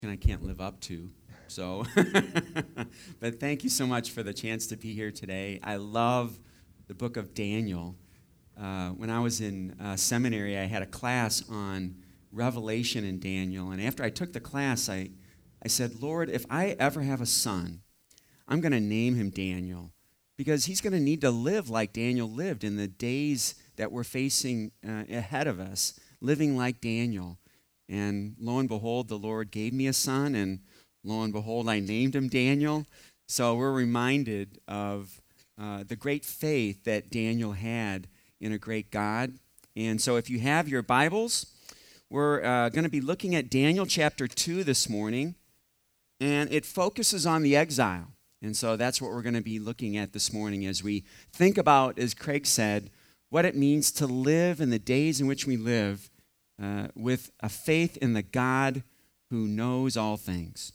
and I can't live up to. So, but thank you so much for the chance to be here today. I love the book of Daniel. When I was in seminary, I had a class on Revelation in Daniel, and after I took the class, I said, Lord, if I ever have a son, I'm going to name him Daniel, because he's going to need to live like Daniel lived in the days that we're facing ahead of us, living like Daniel. And lo and behold, the Lord gave me a son, and lo and behold, I named him Daniel. So we're reminded of the great faith that Daniel had in a great God. And so if you have your Bibles, we're going to be looking at Daniel chapter 2 this morning, and it focuses on the exile. And so that's what we're going to be looking at this morning as we think about, as Craig said, what it means to live in the days in which we live with a faith in the God who knows all things.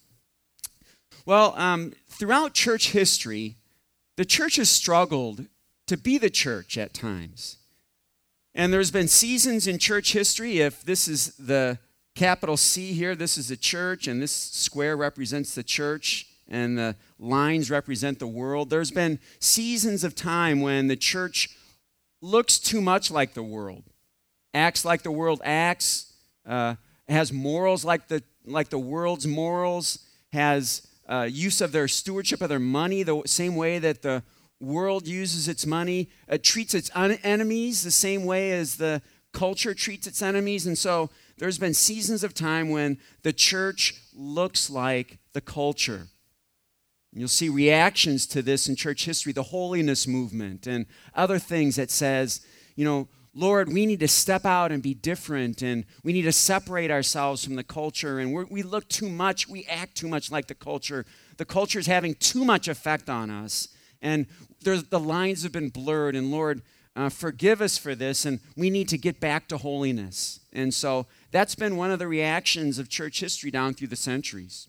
Well, throughout church history, the church has struggled to be the church at times. And there's been seasons in church history. If this is the capital C here, this is the church, and this square represents the church, and the lines represent the world. There's been seasons of time when the church looks too much like the world, acts like the world acts, has morals like the world's morals, has use of their stewardship of their money the same way that the world uses its money, treats its enemies the same way as the culture treats its enemies. And so there's been seasons of time when the church looks like the culture. You'll see reactions to this in church history, the holiness movement and other things that says, Lord, we need to step out and be different, and we need to separate ourselves from the culture, and we look too much, we act too much like the culture. The culture is having too much effect on us, and the lines have been blurred, and Lord, forgive us for this, and we need to get back to holiness. And so that's been one of the reactions of church history down through the centuries.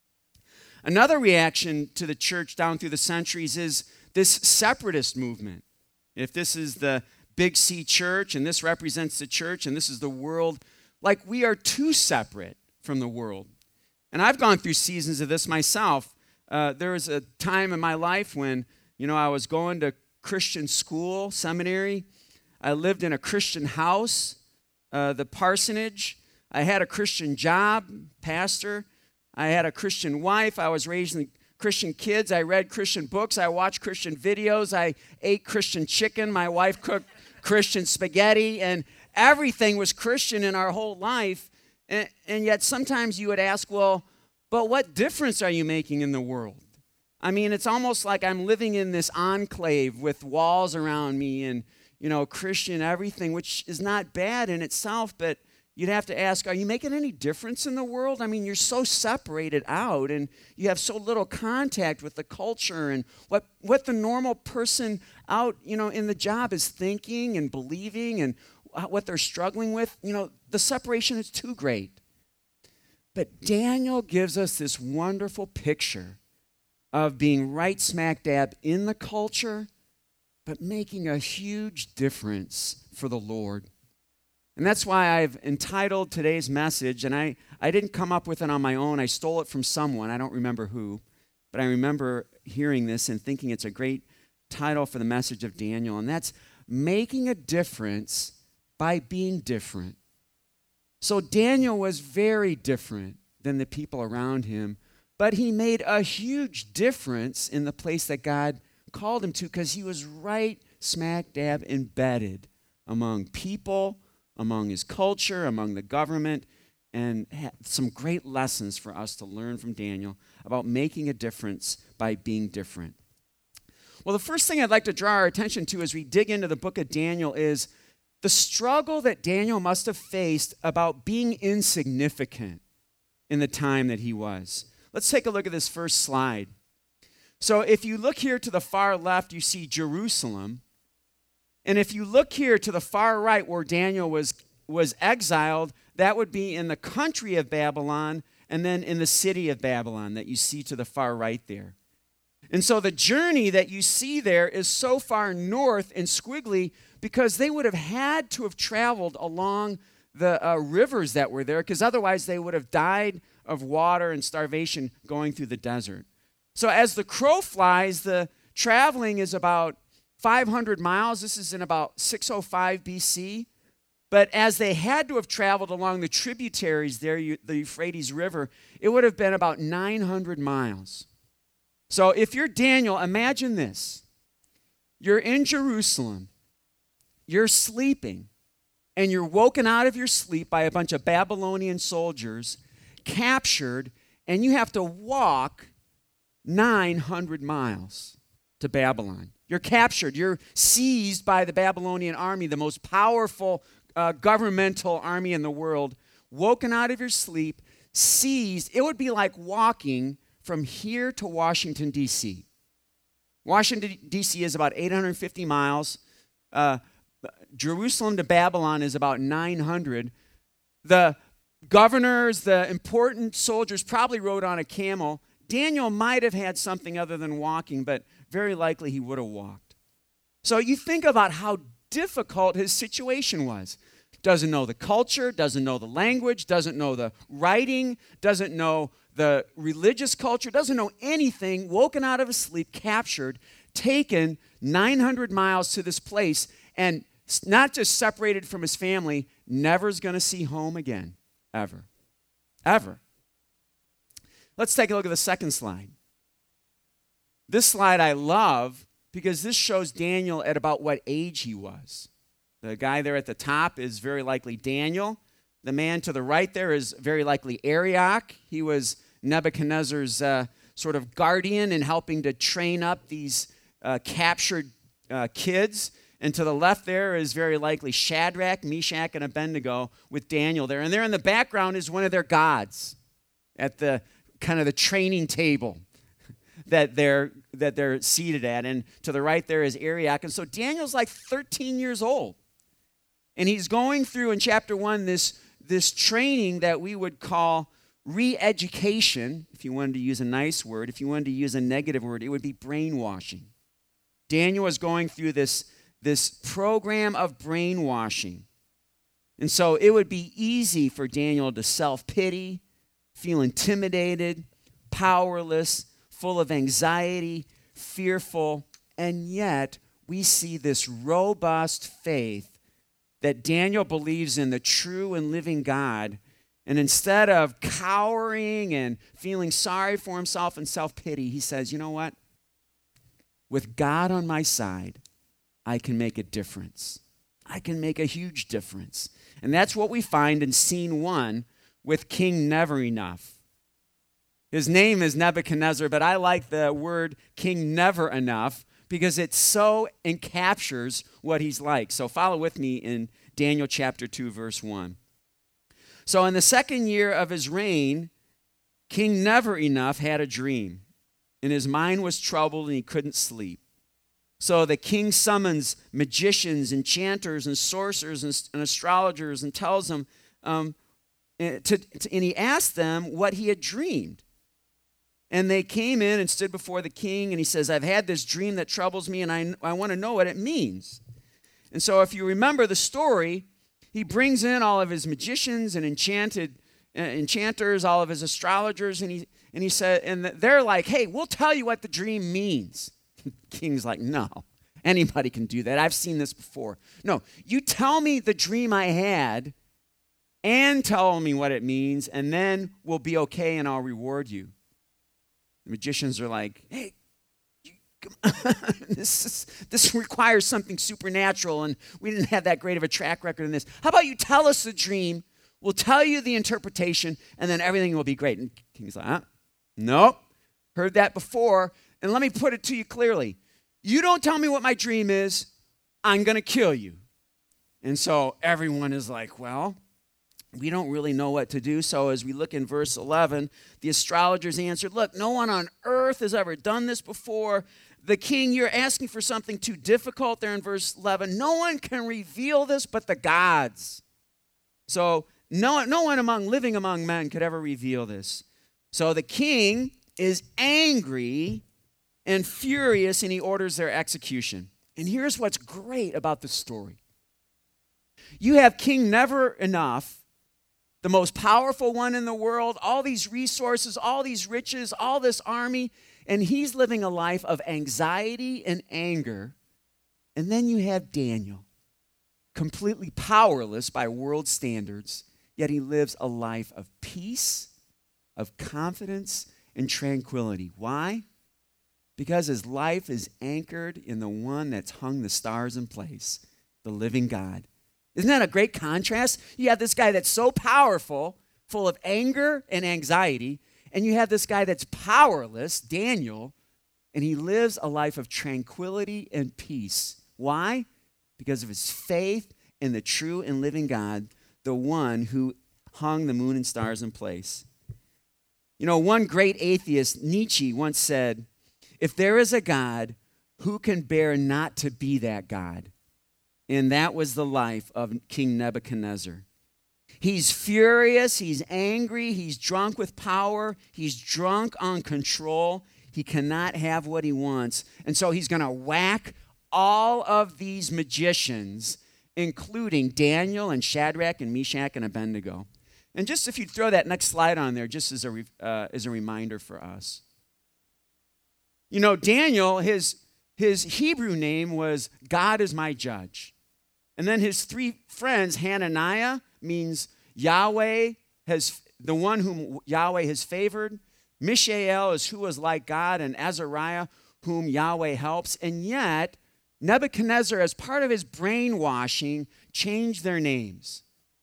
Another reaction to the church down through the centuries is this separatist movement. If this is the Big C church, and this represents the church, and this is the world, like we are too separate from the world. And I've gone through seasons of this myself. There was a time in my life when, I was going to Christian school, seminary. I lived in a Christian house, the parsonage. I had a Christian job, pastor. I had a Christian wife. I was raising Christian kids. I read Christian books. I watched Christian videos. I ate Christian chicken. My wife cooked Christian spaghetti, and everything was Christian in our whole life. And yet sometimes you would ask, well, but what difference are you making in the world? I mean, it's almost like I'm living in this enclave with walls around me and, Christian everything, which is not bad in itself, but you'd have to ask, are you making any difference in the world? I mean, you're so separated out, and you have so little contact with the culture and what the normal person out, in the job is thinking and believing and what they're struggling with. The separation is too great. But Daniel gives us this wonderful picture of being right smack dab in the culture, but making a huge difference for the Lord. And that's why I've entitled today's message, and I didn't come up with it on my own. I stole it from someone. I don't remember who, but I remember hearing this and thinking it's a great title for the message of Daniel, and that's Making a Difference by Being Different. So Daniel was very different than the people around him, but he made a huge difference in the place that God called him to, because he was right smack dab embedded among people, among his culture, among the government, and some great lessons for us to learn from Daniel about making a difference by being different. Well, the first thing I'd like to draw our attention to as we dig into the book of Daniel is the struggle that Daniel must have faced about being insignificant in the time that he was. Let's take a look at this first slide. So if you look here to the far left, you see Jerusalem. And if you look here to the far right where Daniel was exiled, that would be in the country of Babylon and then in the city of Babylon that you see to the far right there. And so the journey that you see there is so far north and squiggly because they would have had to have traveled along the rivers that were there, because otherwise they would have died of water and starvation going through the desert. So as the crow flies, the traveling is about 500 miles. This is in about 605 BC. But as they had to have traveled along the tributaries there, the Euphrates River, it would have been about 900 miles. So if you're Daniel, imagine this. You're in Jerusalem. You're sleeping. And you're woken out of your sleep by a bunch of Babylonian soldiers, captured, and you have to walk 900 miles to Babylon. You're captured. You're seized by the Babylonian army, the most powerful governmental army in the world, woken out of your sleep, seized. It would be like walking from here to Washington, D.C. Washington, D.C. is about 850 miles. Jerusalem to Babylon is about 900. The governors, the important soldiers probably rode on a camel. Daniel might have had something other than walking, but very likely he would have walked. So you think about how difficult his situation was. Doesn't know the culture, doesn't know the language, doesn't know the writing, doesn't know the religious culture, doesn't know anything, woken out of his sleep, captured, taken 900 miles to this place, and not just separated from his family, never is going to see home again, ever. Ever. Let's take a look at the second slide. This slide I love because this shows Daniel at about what age he was. The guy there at the top is very likely Daniel. The man to the right there is very likely Arioch. He was Nebuchadnezzar's sort of guardian in helping to train up these captured kids. And to the left there is very likely Shadrach, Meshach, and Abednego with Daniel there. And there in the background is one of their gods at the kind of the training table that they're seated at. And to the right there is Arioch. And so Daniel's like 13 years old. And he's going through in chapter 1 this training that we would call re-education, if you wanted to use a nice word. If you wanted to use a negative word, it would be brainwashing. Daniel was going through this program of brainwashing. And so it would be easy for Daniel to self-pity, feel intimidated, powerless, full of anxiety, fearful, and yet we see this robust faith that Daniel believes in the true and living God, and instead of cowering and feeling sorry for himself and self-pity, he says, you know what? With God on my side, I can make a difference. I can make a huge difference. And that's what we find in scene 1 with King Never Enough. His name is Nebuchadnezzar, but I like the word King Never Enough because it so encaptures what he's like. So follow with me in Daniel chapter 2, verse 1. So in the second year of his reign, King Never Enough had a dream, and his mind was troubled and he couldn't sleep. So the king summons magicians, enchanters, and sorcerers and astrologers and tells them, and he asked them what he had dreamed. And they came in and stood before the king, and he says, I've had this dream that troubles me, and I want to know what it means. And so if you remember the story, he brings in all of his magicians and enchanters, all of his astrologers, and he said, and they're like, hey, we'll tell you what the dream means. King's like, no, anybody can do that. I've seen this before. No, you tell me the dream I had and tell me what it means, and then we'll be okay and I'll reward you. The magicians are like, hey, this requires something supernatural, and we didn't have that great of a track record in this. How about you tell us the dream, we'll tell you the interpretation, and then everything will be great. And King's like, nope, heard that before. And let me put it to you clearly. You don't tell me what my dream is, I'm going to kill you. And so everyone is like, well, we don't really know what to do. So as we look in verse 11, the astrologers answered, look, no one on earth has ever done this before. The king, you're asking for something too difficult there in verse 11. No one can reveal this but the gods. So no one living among men could ever reveal this. So the king is angry and furious, and he orders their execution. And here's what's great about this story. You have King Never Enough, the most powerful one in the world, all these resources, all these riches, all this army, and he's living a life of anxiety and anger. And then you have Daniel, completely powerless by world standards, yet he lives a life of peace, of confidence, and tranquility. Why? Because his life is anchored in the one that's hung the stars in place, the living God. Isn't that a great contrast? You have this guy that's so powerful, full of anger and anxiety, and you have this guy that's powerless, Daniel, and he lives a life of tranquility and peace. Why? Because of his faith in the true and living God, the one who hung the moon and stars in place. You know, one great atheist, Nietzsche, once said, "If there is a God, who can bear not to be that God?" And that was the life of King Nebuchadnezzar. He's furious, he's angry, he's drunk with power, he's drunk on control. He cannot have what he wants. And so he's going to whack all of these magicians, including Daniel and Shadrach and Meshach and Abednego. And just if you throw that next slide on there, just as a reminder for us. You know, Daniel, his Hebrew name was God is my judge. And then his three friends, Hananiah means Yahweh has, the one whom Yahweh has favored. Mishael is who is like God, and Azariah whom Yahweh helps. And yet, Nebuchadnezzar, as part of his brainwashing, changed their names.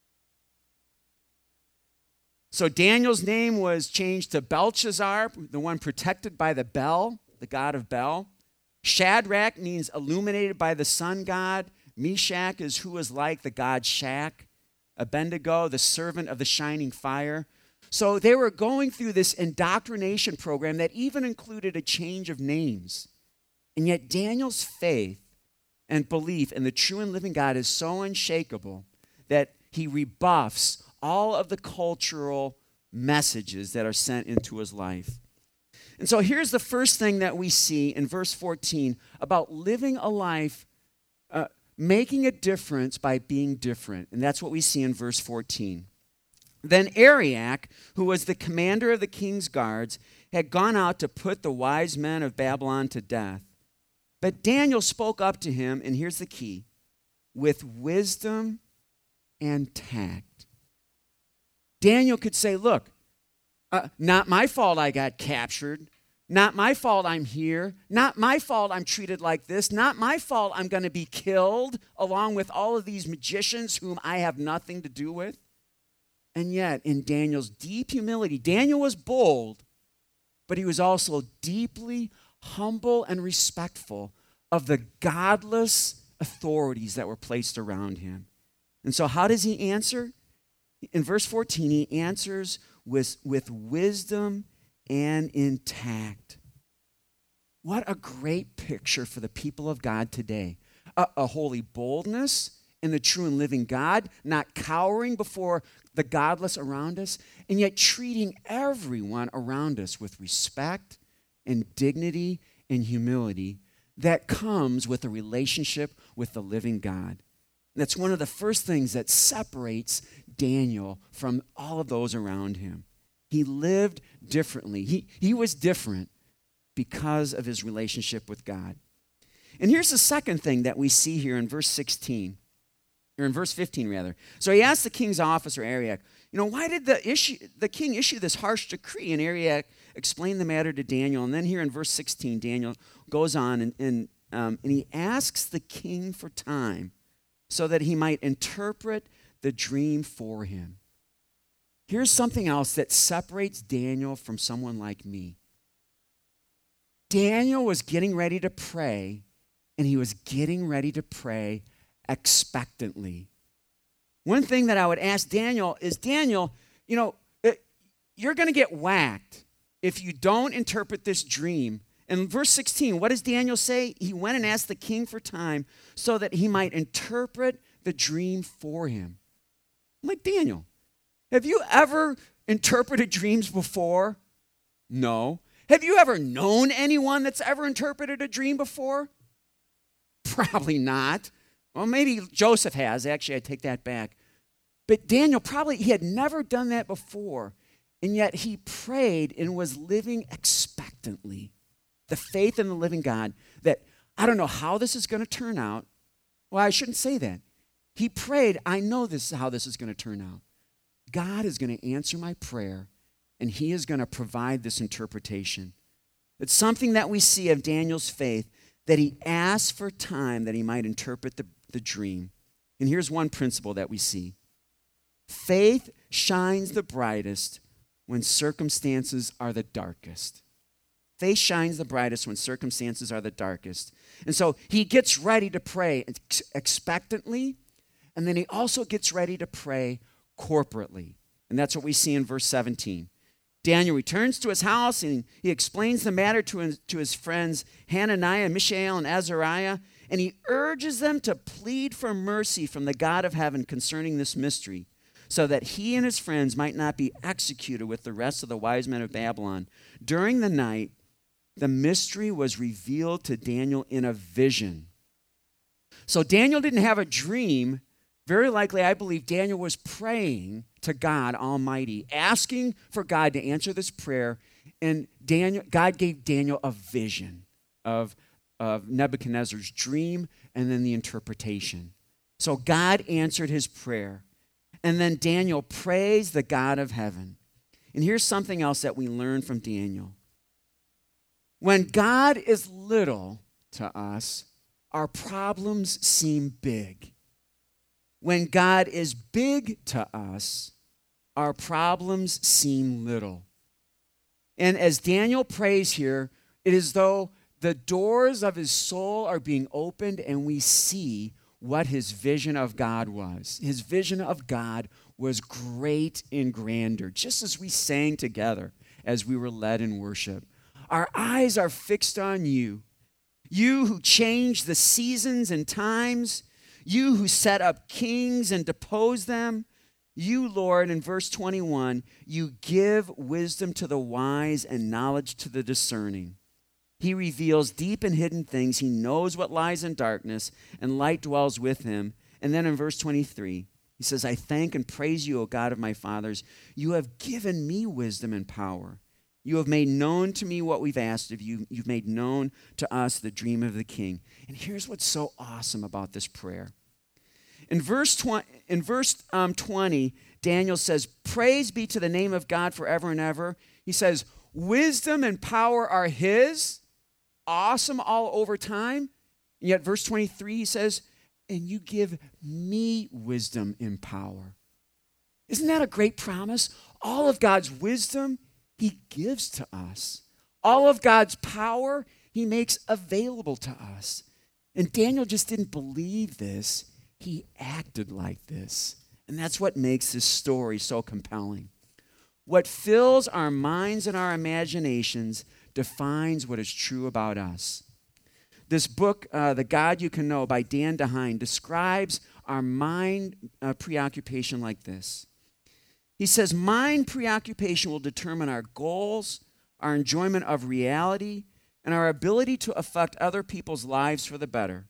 So Daniel's name was changed to Belshazzar, the one protected by the Bel, the god of Bel. Shadrach means illuminated by the sun god. Meshach is who is like the god Shach. Abednego, the servant of the shining fire. So they were going through this indoctrination program that even included a change of names. And yet Daniel's faith and belief in the true and living God is so unshakable that he rebuffs all of the cultural messages that are sent into his life. And so here's the first thing that we see in verse 14 about living a life, making a difference by being different. And that's what we see in verse 14. Then Arioch, who was the commander of the king's guards, had gone out to put the wise men of Babylon to death. But Daniel spoke up to him, and here's the key, with wisdom and tact. Daniel could say, look, not my fault I got captured. Not my fault I'm here. Not my fault I'm treated like this. Not my fault I'm going to be killed along with all of these magicians whom I have nothing to do with. And yet, in Daniel's deep humility, Daniel was bold, but he was also deeply humble and respectful of the godless authorities that were placed around him. And so how does he answer? In verse 14, he answers with wisdom and in tact. What a great picture for the people of God today. A holy boldness in the true and living God, not cowering before the godless around us, and yet treating everyone around us with respect and dignity and humility that comes with a relationship with the living God. That's one of the first things that separates Daniel from all of those around him. He lived differently. He was different because of his relationship with God. And here's the second thing that we see here in verse 16, or in verse 15 rather. So he asked the king's officer, Arioch, why did the king issue this harsh decree? And Arioch explained the matter to Daniel. And then here in verse 16, Daniel goes on and he asks the king for time so that he might interpret the dream for him. Here's something else that separates Daniel from someone like me. Daniel was getting ready to pray, and he was getting ready to pray expectantly. One thing that I would ask Daniel is, Daniel, you're going to get whacked if you don't interpret this dream. In verse 16, what does Daniel say? He went and asked the king for time so that he might interpret the dream for him. I'm like, Daniel, have you ever interpreted dreams before? No. Have you ever known anyone that's ever interpreted a dream before? Probably not. Well, maybe Joseph has. Actually, I take that back. But Daniel he had never done that before. And yet he prayed and was living expectantly. The faith in the living God that I don't know how this is going to turn out. Well, I shouldn't say that. He prayed, I know this is how this is going to turn out. God is going to answer my prayer, and he is going to provide this interpretation. It's something that we see of Daniel's faith, that he asked for time that he might interpret the dream. And here's one principle that we see. Faith shines the brightest when circumstances are the darkest. Faith shines the brightest when circumstances are the darkest. And so he gets ready to pray expectantly, and then he also gets ready to pray corporately. And that's what we see in verse 17. Daniel returns to his house, and he explains the matter to his friends Hananiah, Mishael, and Azariah, and he urges them to plead for mercy from the God of heaven concerning this mystery, so that he and his friends might not be executed with the rest of the wise men of Babylon. During the night, the mystery was revealed to Daniel in a vision. So Daniel didn't have a dream. Very likely, I believe Daniel was praying to God Almighty, asking for God to answer this prayer. And God gave Daniel a vision of Nebuchadnezzar's dream and then the interpretation. So God answered his prayer. And then Daniel praised the God of heaven. And here's something else that we learn from Daniel. When God is little to us, our problems seem big. When God is big to us, our problems seem little. And as Daniel prays here, it is though the doors of his soul are being opened and we see what his vision of God was. His vision of God was great in grandeur, just as we sang together as we were led in worship. Our eyes are fixed on you, you who change the seasons and times, you who set up kings and depose them. You, Lord, in verse 21, you give wisdom to the wise and knowledge to the discerning. He reveals deep and hidden things. He knows what lies in darkness, and light dwells with him. And then in verse 23, he says, I thank and praise you, O God of my fathers. You have given me wisdom and power. You have made known to me what we've asked of you. You've made known to us the dream of the king. And here's what's so awesome about this prayer. In verse 20, Daniel says, praise be to the name of God forever and ever. He says, wisdom and power are his, awesome all over time. And yet verse 23, he says, and you give me wisdom and power. Isn't that a great promise? All of God's wisdom, he gives to us. All of God's power, he makes available to us. And Daniel just didn't believe this. He acted like this. And that's what makes this story so compelling. What fills our minds and our imaginations defines what is true about us. This book, The God You Can Know by Dan DeHaan, describes our mind preoccupation like this. He says, mind preoccupation will determine our goals, our enjoyment of reality, and our ability to affect other people's lives for the better.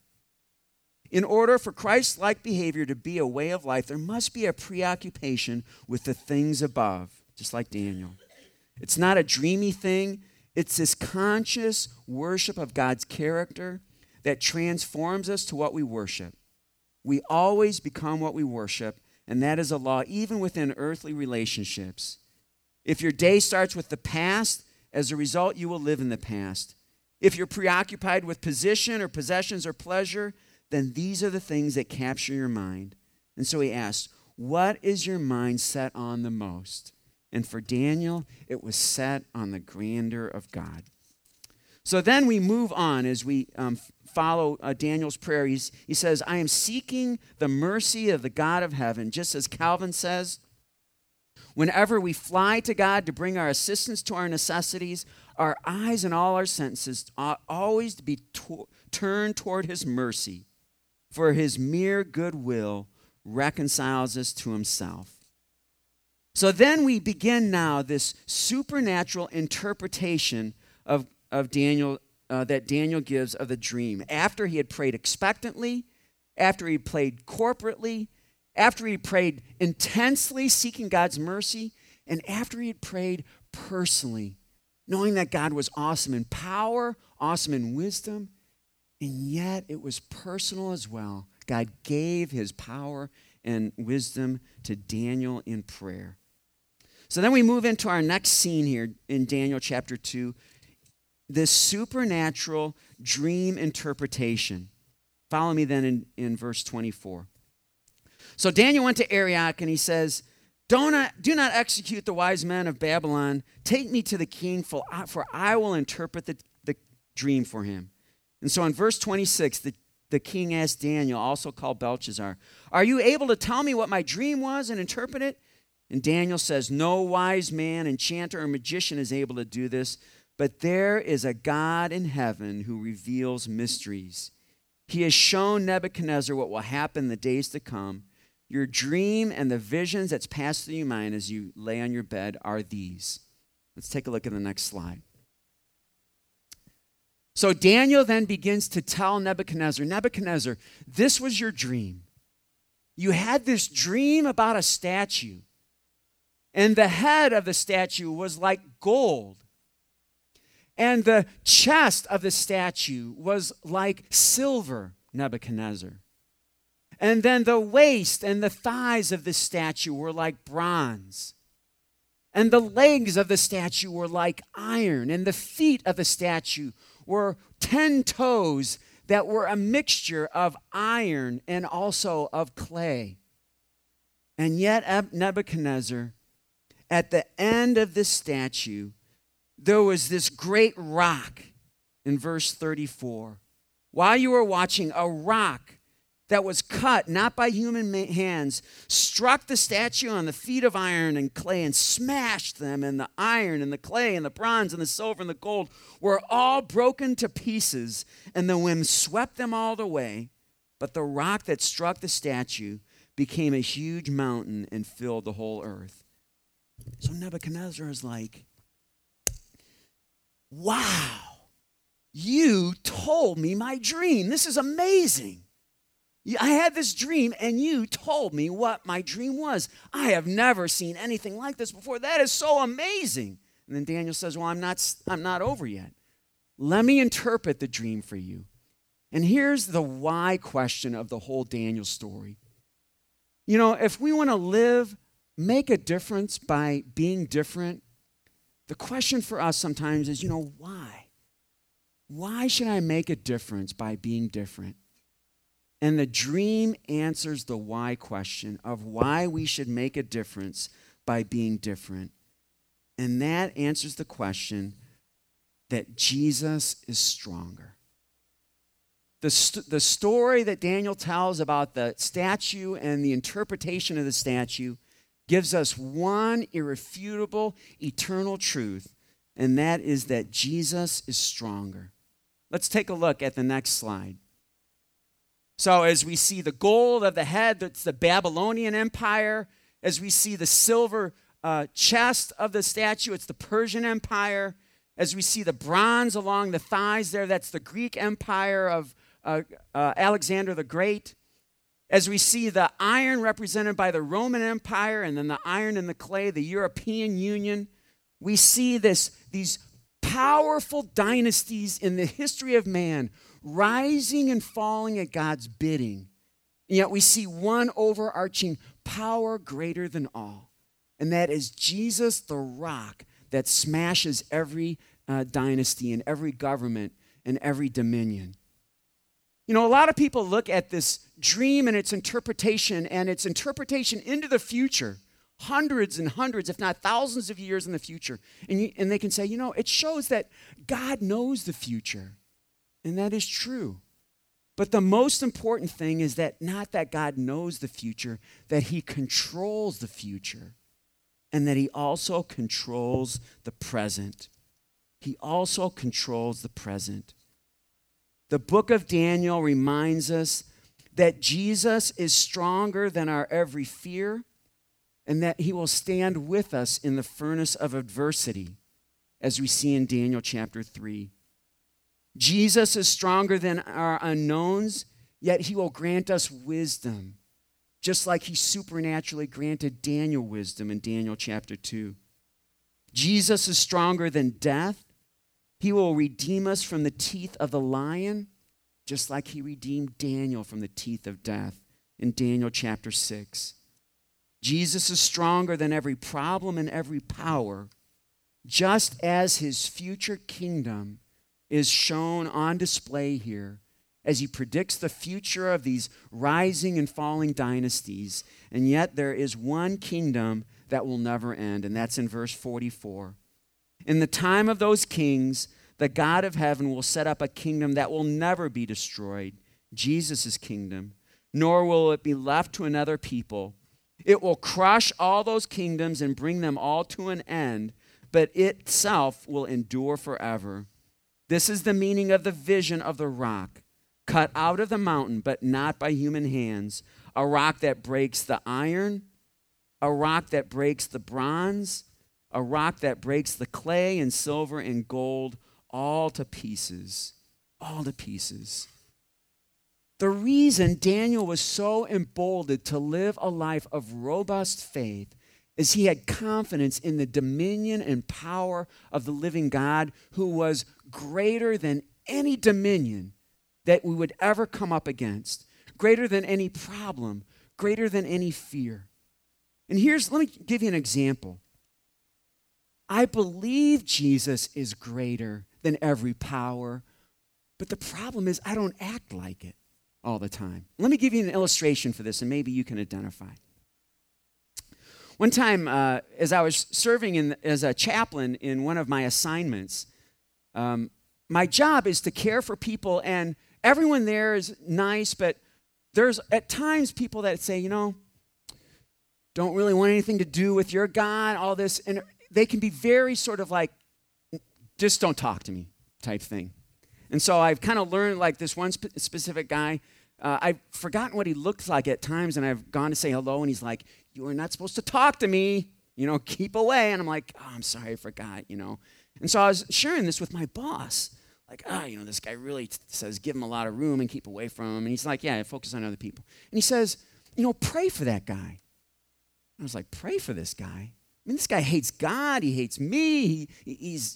In order for Christ-like behavior to be a way of life, there must be a preoccupation with the things above, just like Daniel. It's not a dreamy thing. It's this conscious worship of God's character that transforms us to what we worship. We always become what we worship, and that is a law even within earthly relationships. If your day starts with the past, as a result, you will live in the past. If you're preoccupied with position or possessions or pleasure, then these are the things that capture your mind. And so he asked, what is your mind set on the most? And for Daniel, it was set on the grandeur of God. So then we move on as we follow Daniel's prayer. He says, I am seeking the mercy of the God of heaven, just as Calvin says. Whenever we fly to God to bring our assistance to our necessities, our eyes and all our senses ought always to be turned toward his mercy, for his mere goodwill reconciles us to himself. So then we begin now this supernatural interpretation of Daniel that Daniel gives of the dream. After he had prayed expectantly, after he prayed corporately, after he prayed intensely, seeking God's mercy, and after he had prayed personally, knowing that God was awesome in power, awesome in wisdom, and yet it was personal as well. God gave his power and wisdom to Daniel in prayer. So then we move into our next scene here in Daniel chapter 2, this supernatural dream interpretation. Follow me then in verse 24. So Daniel went to Arioch and he says, do not execute the wise men of Babylon. Take me to the king, for I will interpret the dream for him. And so in verse 26, the king asked Daniel, also called Belshazzar, are you able to tell me what my dream was and interpret it? And Daniel says, no wise man, enchanter, or magician is able to do this, but there is a God in heaven who reveals mysteries. He has shown Nebuchadnezzar what will happen in the days to come. Your dream and the visions that's passed through your mind as you lay on your bed are these. Let's take a look at the next slide. So Daniel then begins to tell Nebuchadnezzar, this was your dream. You had this dream about a statue, and the head of the statue was like gold, and the chest of the statue was like silver, Nebuchadnezzar. And then the waist and the thighs of the statue were like bronze. And the legs of the statue were like iron. And the feet of the statue were 10 toes that were a mixture of iron and also of clay. And yet Nebuchadnezzar, at the end of this statue, there was this great rock in verse 34. While you were watching, a rock that was cut, not by human hands, struck the statue on the feet of iron and clay and smashed them, and the iron and the clay and the bronze and the silver and the gold were all broken to pieces, and the wind swept them all away. But the rock that struck the statue became a huge mountain and filled the whole earth. So Nebuchadnezzar is like, wow, you told me my dream. This is amazing. I had this dream, and you told me what my dream was. I have never seen anything like this before. That is so amazing. And then Daniel says, well, I'm not over yet. Let me interpret the dream for you. And here's the why question of the whole Daniel story. You know, if we want to make a difference by being different, the question for us sometimes is, why? Why should I make a difference by being different? And the dream answers the why question of why we should make a difference by being different. And that answers the question that Jesus is stronger. The story that Daniel tells about the statue and the interpretation of the statue gives us one irrefutable, eternal truth, and that is that Jesus is stronger. Let's take a look at the next slide. So as we see the gold of the head, that's the Babylonian Empire. As we see the silver chest of the statue, it's the Persian Empire. As we see the bronze along the thighs there, that's the Greek Empire of Alexander the Great. As we see the iron represented by the Roman Empire, and then the iron and the clay, the European Union, we see these powerful dynasties in the history of man rising and falling at God's bidding. And yet we see one overarching power greater than all, and that is Jesus, the rock that smashes every dynasty and every government and every dominion. A lot of people look at this dream and its interpretation into the future, hundreds and hundreds, if not thousands of years in the future. And they can say, it shows that God knows the future. And that is true. But the most important thing is that not that God knows the future, that he controls the future, and that he also controls the present. He also controls the present. The book of Daniel reminds us that Jesus is stronger than our every fear, and that he will stand with us in the furnace of adversity, as we see in Daniel chapter 3. Jesus is stronger than our unknowns, yet he will grant us wisdom, just like he supernaturally granted Daniel wisdom in Daniel chapter 2. Jesus is stronger than death. He will redeem us from the teeth of the lion, just like he redeemed Daniel from the teeth of death in Daniel chapter 6. Jesus is stronger than every problem and every power, just as his future kingdom is shown on display here as he predicts the future of these rising and falling dynasties. And yet there is one kingdom that will never end, and that's in verse 44. In the time of those kings, the God of heaven will set up a kingdom that will never be destroyed, Jesus' kingdom, nor will it be left to another people. It will crush all those kingdoms and bring them all to an end, but itself will endure forever. This is the meaning of the vision of the rock, cut out of the mountain, but not by human hands, a rock that breaks the iron, a rock that breaks the bronze, a rock that breaks the clay and silver and gold, all to pieces, all to pieces. The reason Daniel was so emboldened to live a life of robust faith is he had confidence in the dominion and power of the living God, who was greater than any dominion that we would ever come up against, greater than any problem, greater than any fear. And let me give you an example. I believe Jesus is greater than every power, but the problem is I don't act like it all the time. Let me give you an illustration for this, and maybe you can identify. One time, as I was serving as a chaplain in one of my assignments, my job is to care for people, and everyone there is nice, but there's at times people that say, don't really want anything to do with your God, all this, and they can be very sort of like, just don't talk to me type thing. And so I've kind of learned, like this one specific guy, I've forgotten what he looks like at times, and I've gone to say hello, and he's like, you are not supposed to talk to me, keep away. And I'm like, oh, I'm sorry, I forgot, And so I was sharing this with my boss, like, this guy really says give him a lot of room and keep away from him. And he's like, yeah, focus on other people. And he says, pray for that guy. I was like, pray for this guy? I mean, this guy hates God. He hates me. He's,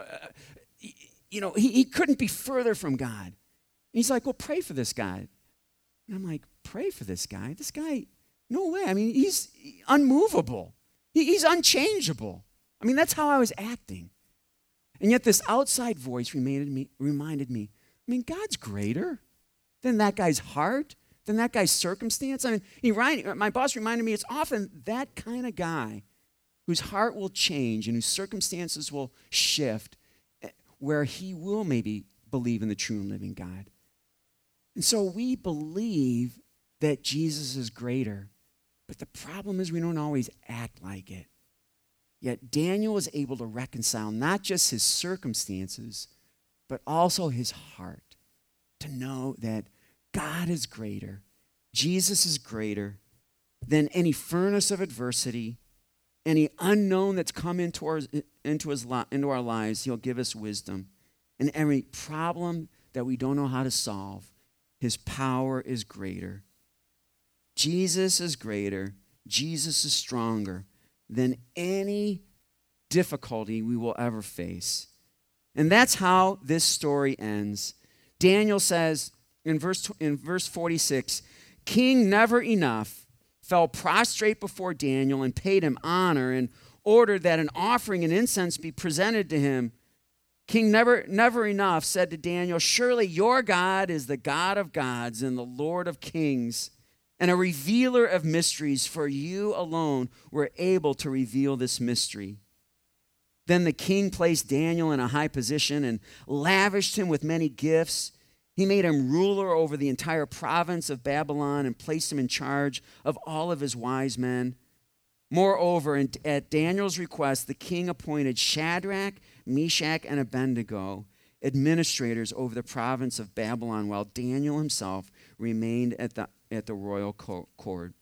he couldn't be further from God. And he's like, well, pray for this guy. And I'm like, pray for this guy? This guy, no way. I mean, he's unmovable. He's unchangeable. I mean, that's how I was acting. And yet this outside voice reminded me, I mean, God's greater than that guy's heart, than that guy's circumstance. I mean, my boss reminded me it's often that kind of guy whose heart will change and whose circumstances will shift, where he will maybe believe in the true and living God. And so we believe that Jesus is greater, but the problem is we don't always act like it. Yet Daniel was able to reconcile not just his circumstances, but also his heart, to know that God is greater, Jesus is greater than any furnace of adversity, any unknown that's come into our lives. He'll give us wisdom. And every problem that we don't know how to solve, his power is greater. Jesus is greater. Jesus is stronger than any difficulty we will ever face. And that's how this story ends. Daniel says in verse 46, King Never Enough fell prostrate before Daniel and paid him honor and ordered that an offering and incense be presented to him. King Never Enough said to Daniel, surely your God is the God of gods and the Lord of kings and a revealer of mysteries, for you alone were able to reveal this mystery. Then the king placed Daniel in a high position and lavished him with many gifts. He made him ruler over the entire province of Babylon and placed him in charge of all of his wise men. Moreover, at Daniel's request, the king appointed Shadrach, Meshach, and Abednego administrators over the province of Babylon, while Daniel himself remained at the royal court.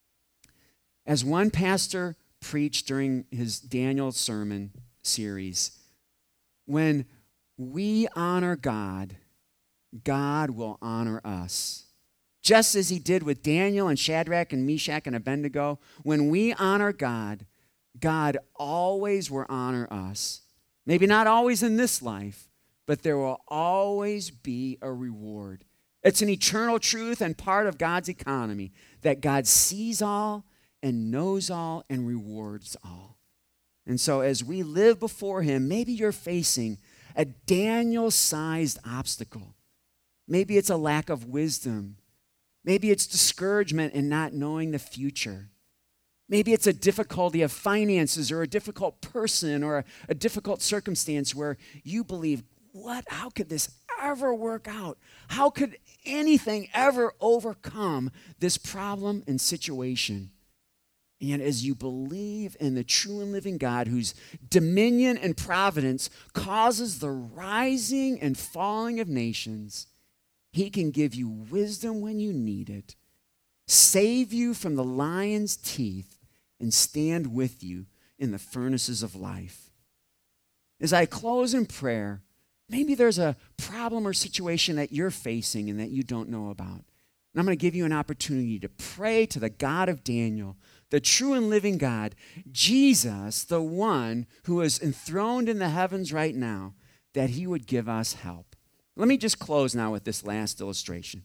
As one pastor preached during his Daniel sermon series, when we honor God, God will honor us. just as he did with Daniel and Shadrach and Meshach and Abednego. When we honor God, God always will honor us. Maybe not always in this life, but there will always be a reward. It's an eternal truth and part of God's economy that God sees all and knows all and rewards all. And so as we live before him, maybe you're facing a Daniel-sized obstacle. Maybe it's a lack of wisdom. Maybe it's discouragement in not knowing the future. Maybe it's a difficulty of finances or a difficult person or a difficult circumstance where you believe, how could this ever work out? How could anything ever overcome this problem and situation? And as you believe in the true and living God whose dominion and providence causes the rising and falling of nations, he can give you wisdom when you need it, save you from the lion's teeth, and stand with you in the furnaces of life. As I close in prayer, maybe there's a problem or situation that you're facing and that you don't know about. And I'm going to give you an opportunity to pray to the God of Daniel, the true and living God, Jesus, the one who is enthroned in the heavens right now, that he would give us help. Let me just close now with this last illustration.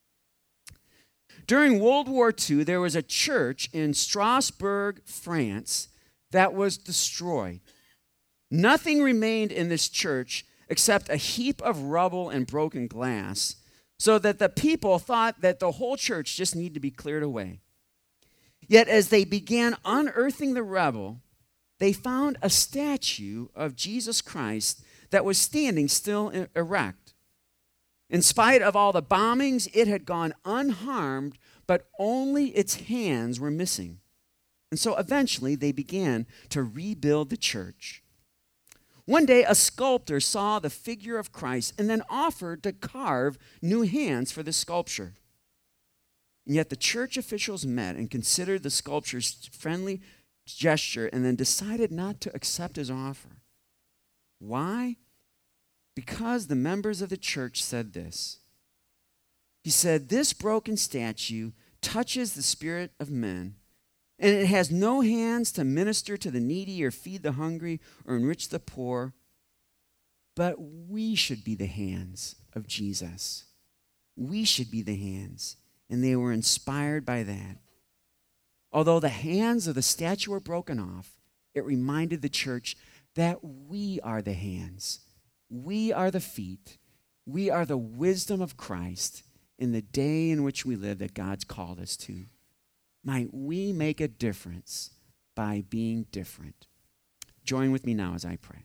During World War II, there was a church in Strasbourg, France, that was destroyed. Nothing remained in this church except a heap of rubble and broken glass, so that the people thought that the whole church just needed to be cleared away. Yet as they began unearthing the rubble, they found a statue of Jesus Christ that was standing still erect. In spite of all the bombings, it had gone unharmed, but only its hands were missing. And so eventually they began to rebuild the church. One day, a sculptor saw the figure of Christ and then offered to carve new hands for the sculpture. And yet the church officials met and considered the sculpture's friendly gesture and then decided not to accept his offer. Why? Because the members of the church said this. He said, "This broken statue touches the spirit of men, and it has no hands to minister to the needy or feed the hungry or enrich the poor. But we should be the hands of Jesus. We should be the hands." And they were inspired by that. Although the hands of the statue were broken off, it reminded the church that we are the hands. We are the feet. We are the wisdom of Christ in the day in which we live that God's called us to. Might we make a difference by being different? Join with me now as I pray.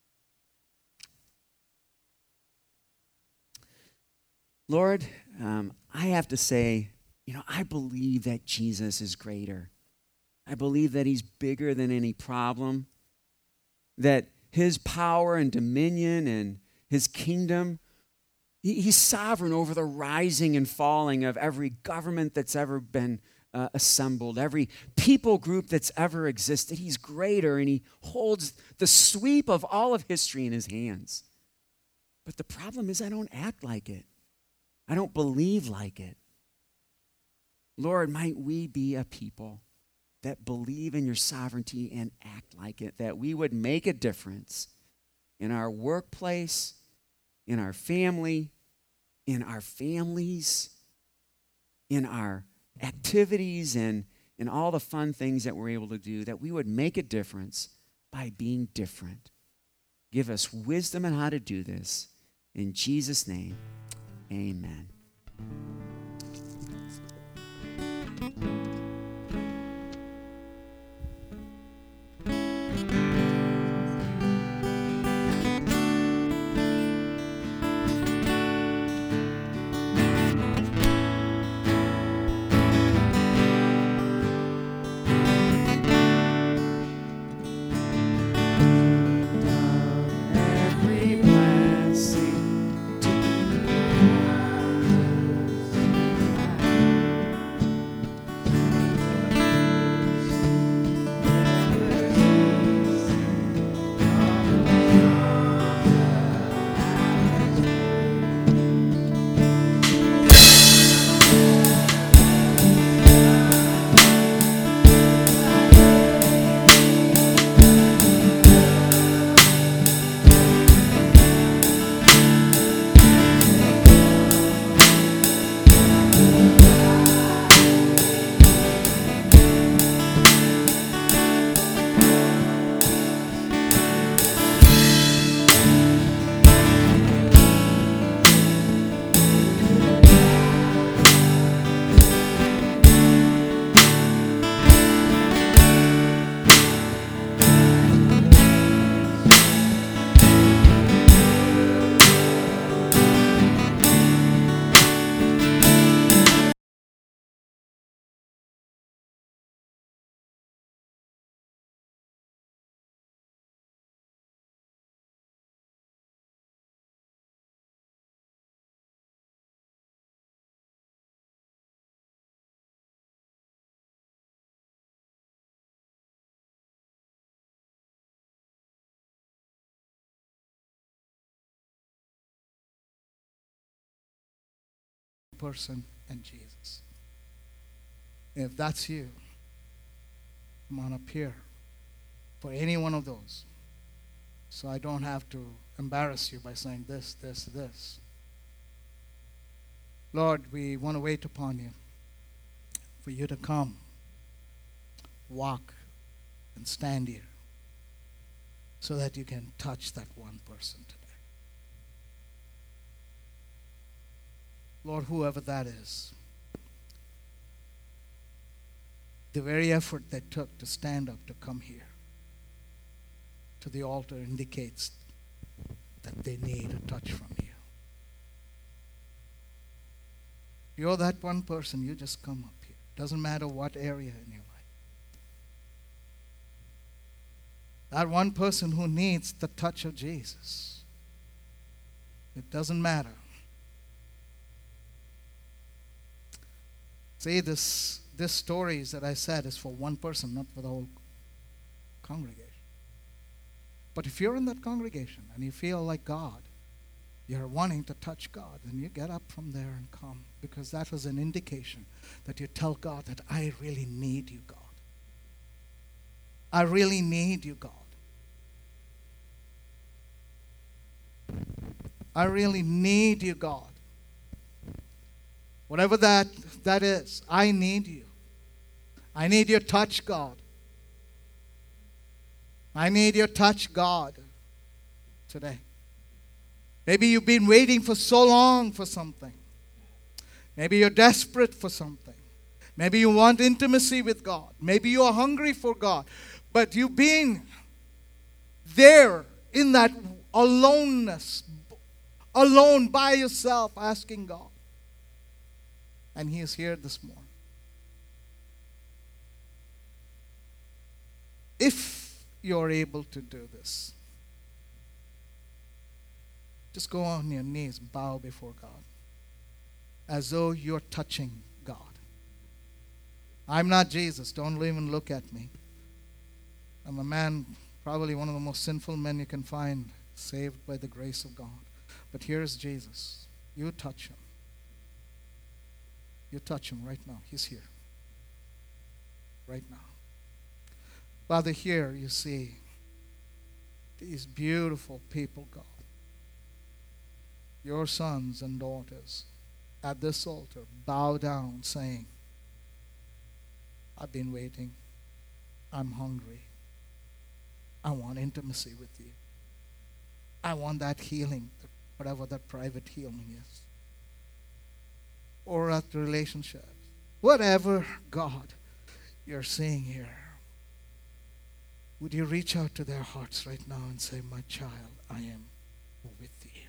Lord, I have to say, I believe that Jesus is greater. I believe that he's bigger than any problem, that his power and dominion and his kingdom, he's sovereign over the rising and falling of every government that's ever been assembled, every people group that's ever existed. He's greater, and he holds the sweep of all of history in his hands. But the problem is I don't act like it. I don't believe like it. Lord, might we be a people that believe in your sovereignty and act like it, that we would make a difference in our workplace, in our family, in our families, in our activities, and in all the fun things that we're able to do, that we would make a difference by being different. Give us wisdom on how to do this. In Jesus' name, amen. person and Jesus. If that's you, come on up here for any one of those. So I don't have to embarrass you by saying this, this, this. Lord, we want to wait upon you for you to come, walk, and stand here so that you can touch that one person today. Lord, whoever that is, the very effort they took to stand up to come here to the altar indicates that they need a touch from you. You're that one person, you just come up here. Doesn't matter what area in your life. That one person who needs the touch of Jesus. It doesn't matter. See, this stories that I said is for one person, not for the whole congregation. But if you're in that congregation and you feel like God, you're wanting to touch God, then you get up from there and come, because that was an indication that you tell God that I really need you, God. I really need you, God. I really need you, God. Whatever that is, I need you. I need your touch, God. I need your touch, God, today. Maybe you've been waiting for so long for something. Maybe you're desperate for something. Maybe you want intimacy with God. Maybe you are hungry for God. But you've been there in that aloneness, alone by yourself, asking God. And He is here this morning. If you're able to do this, just go on your knees, bow before God, as though you're touching God. I'm not Jesus. Don't even look at me. I'm a man, probably one of the most sinful men you can find, saved by the grace of God. But here's Jesus. You touch Him. You touch Him right now. He's here. Right now. Father, here you see these beautiful people, God. Your sons and daughters at this altar bow down saying, I've been waiting. I'm hungry. I want intimacy with you. I want that healing, whatever that private healing is. Or at the relationships. Whatever, God, you're seeing here. Would you reach out to their hearts right now and say, my child, I am with you.